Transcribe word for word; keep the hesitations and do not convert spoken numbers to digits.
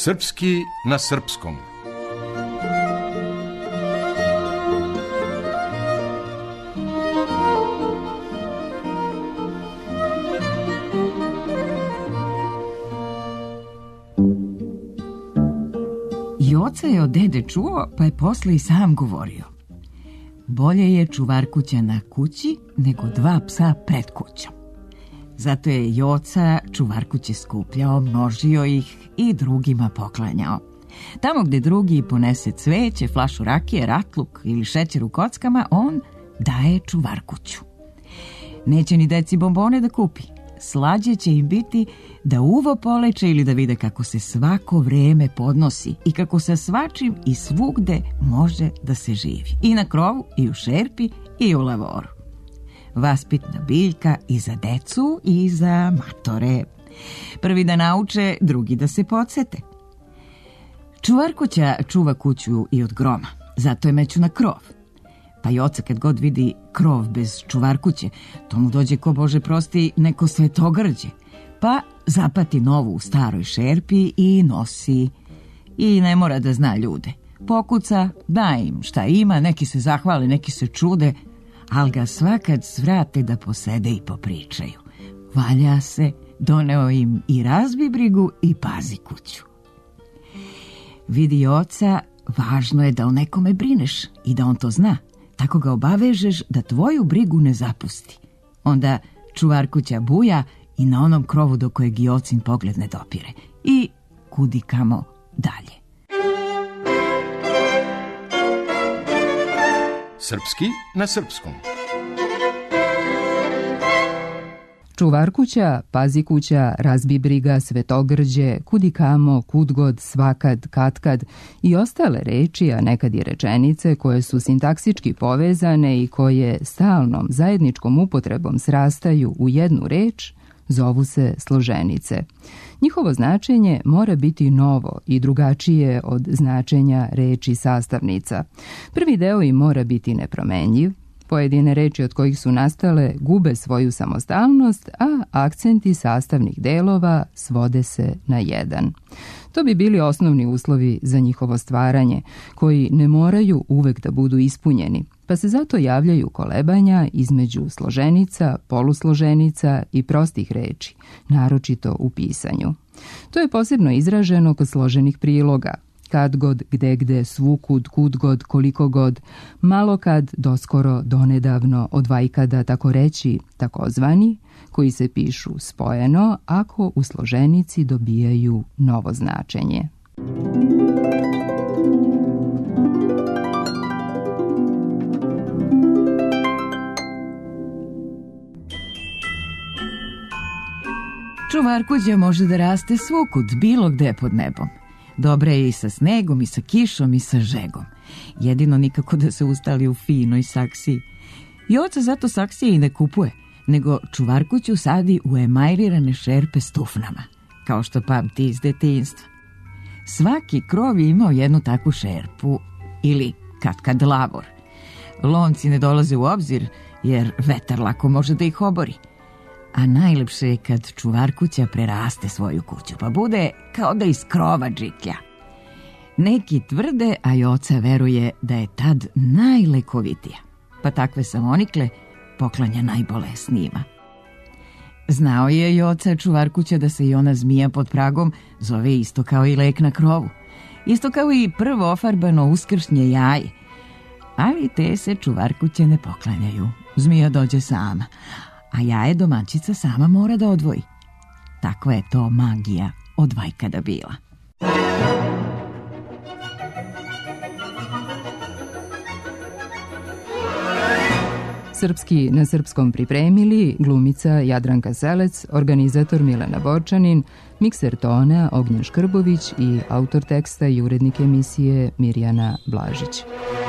Srpski na srpskom. Joca je od dede čuo, pa je posle i sam govorio. Bolje je čuvar kuća na kući nego dva psa pred kućom. Zato je Joca čuvar kuće skupljao, množio ih i drugima poklanjao. Tamo gde drugi ponese cveće, flašu rakije, ratluk ili šećer u kockama, on daje čuvar kuću. Neće ni deci bombone da kupi. Slađe će im biti da uvo poleče ili da vide kako se svako vreme podnosi i kako sa svačim i svugde može da se živi. I na krovu, i u šerpi, i u lavoru. Vaspitna biljka i za decu i za matore. Prvi da nauče, drugi da se podsete. Čuvar kuća čuva kuću i od groma, zato je meću na krov. Pa Joca kad god vidi krov bez čuvar kuće, to mu dođe ko Bože prosti neko svetogrđe, pa zapati novu u staroj šerpi i nosi. I ne mora da zna ljude. Pokuca, da im šta ima, neki se zahvale, neki se čude, ali ga svakad svrate da posede i popričaju. Valja se, doneo im i razbi brigu i pazi kuću. Vidi Joca, važno je da o nekome brineš i da on to zna. Tako ga obavežeš da tvoju brigu ne zapusti. Onda čuvar kuća buja i na onom krovu do kojeg Jocin pogled ne dopire. I kudikamo dalje. Srpski na srpskom. Čuvar kuća, pazi kuća, razbi briga, svetogrđe, kudikamo, kudgod, svakad, katkad i ostale reči, a nekad i rečenice koje su sintaksički povezane i koje stalnom zajedničkom upotrebom srastaju u jednu reč, zovu se složenice. Njihovo značenje mora biti novo i drugačije od značenja reči sastavnica. Prvi deo im mora biti nepromenjiv. Pojedine reči od kojih su nastale gube svoju samostalnost, a akcenti sastavnih delova svode se na jedan. To bi bili osnovni uslovi za njihovo stvaranje, koji ne moraju uvek da budu ispunjeni, pa se zato javljaju kolebanja između složenica, polusloženica i prostih reči, naročito u pisanju. To je posebno izraženo kod složenih priloga, kad god, gde gde, svukud, kud god, koliko god, malo kad, doskoro, donedavno, odvajkada, tako reći, takozvani, koji se pišu spojeno ako u složenici dobijaju novo značenje. Čuvar kuće može da raste svukud, bilo gde pod nebom. Dobra je i sa snegom, i sa kišom, i sa žegom. Jedino nikako da se ustali u finoj saksiji. Joca zato saksije i ne kupuje, nego čuvar kuću sadi u emajlirane šerpe s tufnama, kao što pamti iz detinjstva. Svaki krov je imao jednu takvu šerpu, ili katkad lavor. Lonci ne dolaze u obzir, jer vetar lako može da ih obori. A najlepše je kad čuvar kuća preraste svoju kuću, pa bude kao da iz krova džiklja. Neki tvrde, a Joca veruje da je tad najlekovitija, pa takve samonikle poklanja najbolesnijima. Znao je Joca čuvar kuća da se i ona zmija pod pragom zove isto kao i lek na krovu, isto kao i prvo ofarbano uskršnje jaje, ali te se čuvar kuće ne poklanjaju. Zmija dođe sama, a jaje domaćica sama mora da odvoji. Takva je to magija od vajkada bila. Srpski na srpskom pripremili glumica Jadranka Selec, organizator Milena Borčanin, mikser tona Ognjen Škrbović i autor teksta i urednik emisije Mirjana Blažić.